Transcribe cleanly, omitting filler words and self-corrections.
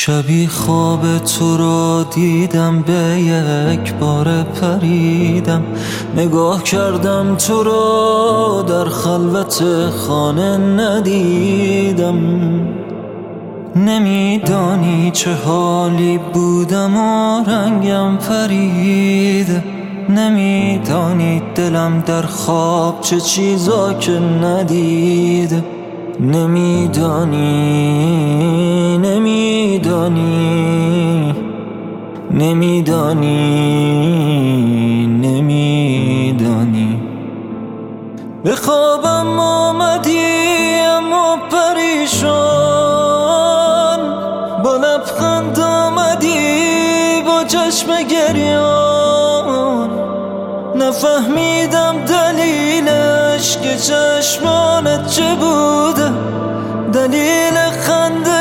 شبی خواب تو را دیدم، به یک بار پریدم، نگاه کردم تو را در خلوت خانه ندیدم. نمیدانی چه حالی بودم و رنگم پرید، نمیدانی دلم در خواب چه چیزا که ندید. نمیدانی نمیدانی نمیدانی نمیدانی. به خوابم آمدی اما پریشان، با لبخند آمدی با چشم گریان. نفهمیدم دلیلش که چشمانت چه بوده، دلیل خنده